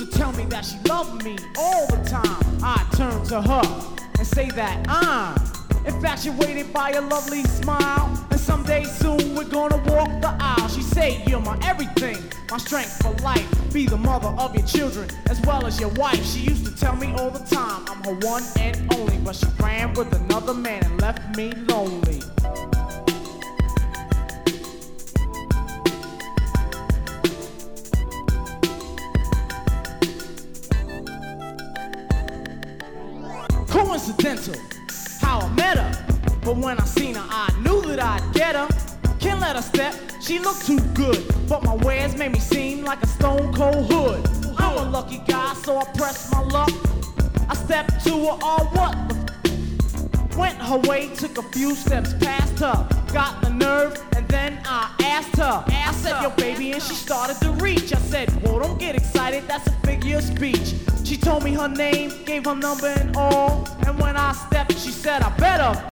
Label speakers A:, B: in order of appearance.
A: to tell me that she loved me all the time. I turn to her and say that I'm infatuated by your lovely smile, and someday soon we're gonna walk the aisle. She say you're my everything, my strength for life. Be the mother of your children as well as your wife. She used to tell me all the time I'm her one and only, but she ran with another man and left me lonely. Coincidental how I met her, but when I seen her I knew that I'd get her. Can't let her step, she looked too good, but my wares made me seem like a stone cold hood. I'm a lucky guy, so I pressed my luck. I stepped to her, all what the went her way, took a few steps past her, got the nerve, and then I asked her. I said, yo baby, and she started to reach. I said, whoa, don't get excited, that's a figure of speech. She told me her name, gave her number and all, and when I stepped, she said, I better